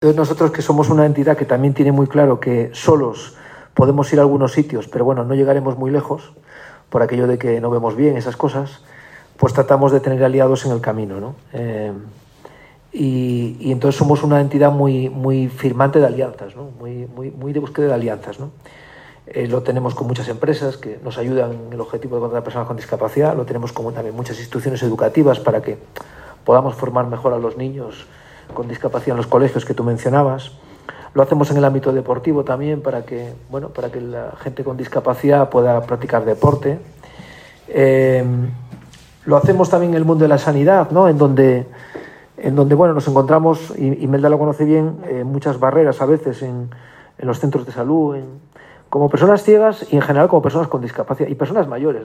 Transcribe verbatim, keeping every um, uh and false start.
Entonces nosotros, que somos una entidad que también tiene muy claro que solos podemos ir a algunos sitios, pero bueno, no llegaremos muy lejos, por aquello de que no vemos bien esas cosas, pues tratamos de tener aliados en el camino, ¿no? Eh, y, y entonces somos una entidad muy, muy firmante de alianzas, ¿no? Muy, muy, muy de búsqueda de alianzas, ¿no? Eh, lo tenemos con muchas empresas que nos ayudan en el objetivo de contratar personas con discapacidad, lo tenemos con también muchas instituciones educativas para que podamos formar mejor a los niños con discapacidad en los colegios que tú mencionabas. Lo hacemos en el ámbito deportivo también para que, bueno, para que la gente con discapacidad pueda practicar deporte. Eh, lo hacemos también en el mundo de la sanidad, ¿no? En donde, en donde bueno, nos encontramos, y Imelda lo conoce bien, eh, muchas barreras a veces en, en los centros de salud, en, como personas ciegas y en general como personas con discapacidad y personas mayores.